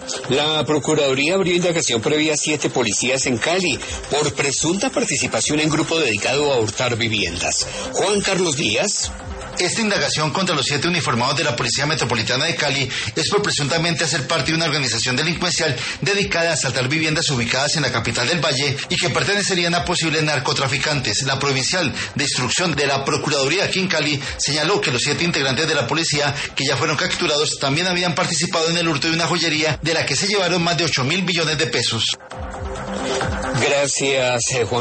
La Procuraduría abrió indagación previa a 7 policías en Cali por presunta participación en grupo dedicado a hurtar viviendas. Juan Carlos Díaz. Esta indagación contra los 7 uniformados de la Policía Metropolitana de Cali es por presuntamente hacer parte de una organización delincuencial dedicada a asaltar viviendas ubicadas en la capital del Valle y que pertenecerían a posibles narcotraficantes. La provincial de instrucción de la Procuraduría aquí en Cali señaló que los 7 integrantes de la policía que ya fueron capturados también habían participado en el hurto de una joyería de la que se llevaron más de 8.000 millones de pesos. Gracias, Juan.